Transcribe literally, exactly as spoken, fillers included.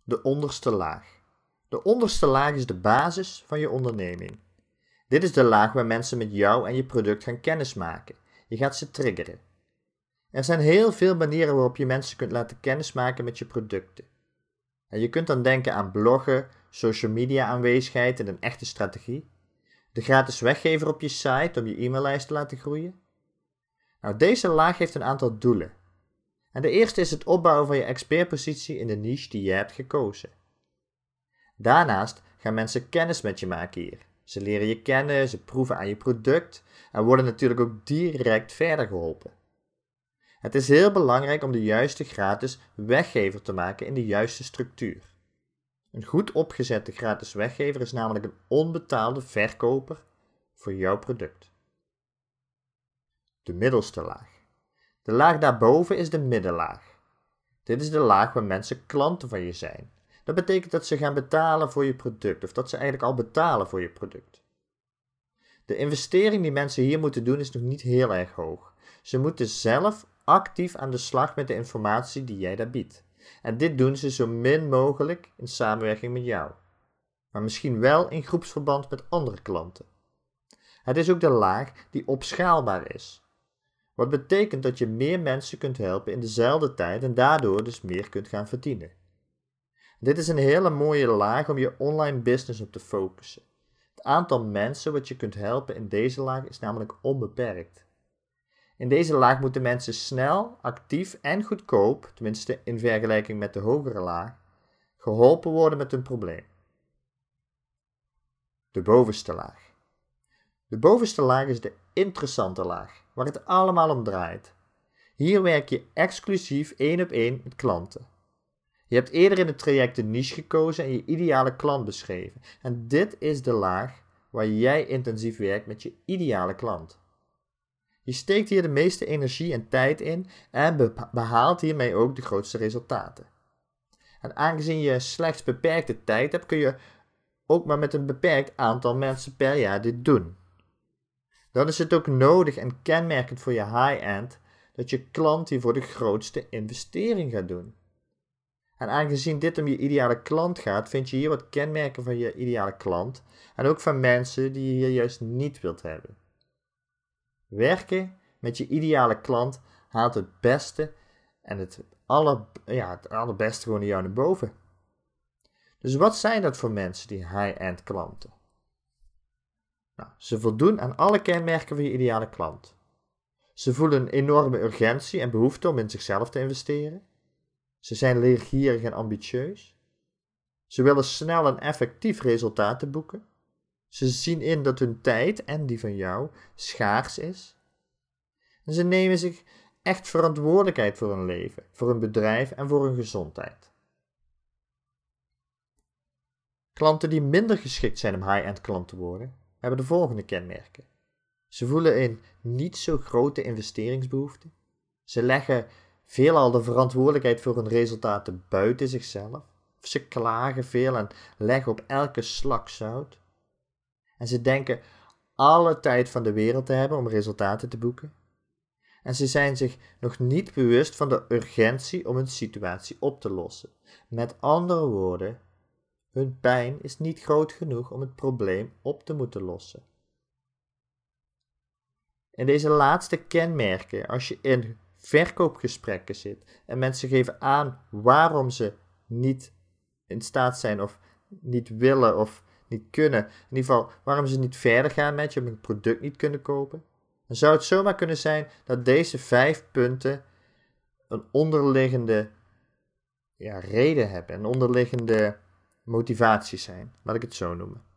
De onderste laag. De onderste laag is de basis van je onderneming. Dit is de laag waar mensen met jou en je product gaan kennismaken. Je gaat ze triggeren. Er zijn heel veel manieren waarop je mensen kunt laten kennismaken met je producten. En je kunt dan denken aan bloggen, social media aanwezigheid en een echte strategie. De gratis weggever op je site om je e-maillijst te laten groeien. Nou, deze laag heeft een aantal doelen. En de eerste is het opbouwen van je expertpositie in de niche die je hebt gekozen. Daarnaast gaan mensen kennis met je maken hier. Ze leren je kennen, ze proeven aan je product en worden natuurlijk ook direct verder geholpen. Het is heel belangrijk om de juiste gratis weggever te maken in de juiste structuur. Een goed opgezette gratis weggever is namelijk een onbetaalde verkoper voor jouw product. De middelste laag. De laag daarboven is de middenlaag. Dit is de laag waar mensen klanten van je zijn. Dat betekent dat ze gaan betalen voor je product of dat ze eigenlijk al betalen voor je product. De investering die mensen hier moeten doen is nog niet heel erg hoog. Ze moeten zelf actief aan de slag met de informatie die jij daar biedt. En dit doen ze zo min mogelijk in samenwerking met jou. Maar misschien wel in groepsverband met andere klanten. Het is ook de laag die opschaalbaar is. Wat betekent dat je meer mensen kunt helpen in dezelfde tijd en daardoor dus meer kunt gaan verdienen. Dit is een hele mooie laag om je online business op te focussen. Het aantal mensen wat je kunt helpen in deze laag is namelijk onbeperkt. In deze laag moeten mensen snel, actief en goedkoop, tenminste in vergelijking met de hogere laag, geholpen worden met hun probleem. De bovenste laag. De bovenste laag is de interessante laag, waar het allemaal om draait. Hier werk je exclusief één op één met klanten. Je hebt eerder in het traject een niche gekozen en je ideale klant beschreven. En dit is de laag waar jij intensief werkt met je ideale klant. Je steekt hier de meeste energie en tijd in en behaalt hiermee ook de grootste resultaten. En aangezien je slechts beperkte tijd hebt, kun je ook maar met een beperkt aantal mensen per jaar dit doen. Dan is het ook nodig en kenmerkend voor je high-end dat je klant hiervoor de grootste investering gaat doen. En aangezien dit om je ideale klant gaat, vind je hier wat kenmerken van je ideale klant en ook van mensen die je hier juist niet wilt hebben. Werken met je ideale klant haalt het beste en het, aller, ja, het allerbeste gewoon in jou naar boven. Dus wat zijn dat voor mensen, die high-end klanten? Nou, ze voldoen aan alle kenmerken van je ideale klant. Ze voelen een enorme urgentie en behoefte om in zichzelf te investeren. Ze zijn leergierig en ambitieus. Ze willen snel en effectief resultaten boeken. Ze zien in dat hun tijd en die van jou schaars is. En ze nemen zich echt verantwoordelijkheid voor hun leven, voor hun bedrijf en voor hun gezondheid. Klanten die minder geschikt zijn om high-end klant te worden, hebben de volgende kenmerken. Ze voelen een niet zo grote investeringsbehoefte. Ze leggen veelal de verantwoordelijkheid voor hun resultaten buiten zichzelf. Of ze klagen veel en leggen op elke slak zout. En ze denken alle tijd van de wereld te hebben om resultaten te boeken. En ze zijn zich nog niet bewust van de urgentie om hun situatie op te lossen. Met andere woorden, hun pijn is niet groot genoeg om het probleem op te moeten lossen. In deze laatste kenmerken, als je in verkoopgesprekken zit en mensen geven aan waarom ze niet in staat zijn of niet willen of niet kunnen, in ieder geval waarom ze niet verder gaan met je, of een product niet kunnen kopen, dan zou het zomaar kunnen zijn dat deze vijf punten een onderliggende ja, reden hebben, een onderliggende motivatie zijn, laat ik het zo noemen.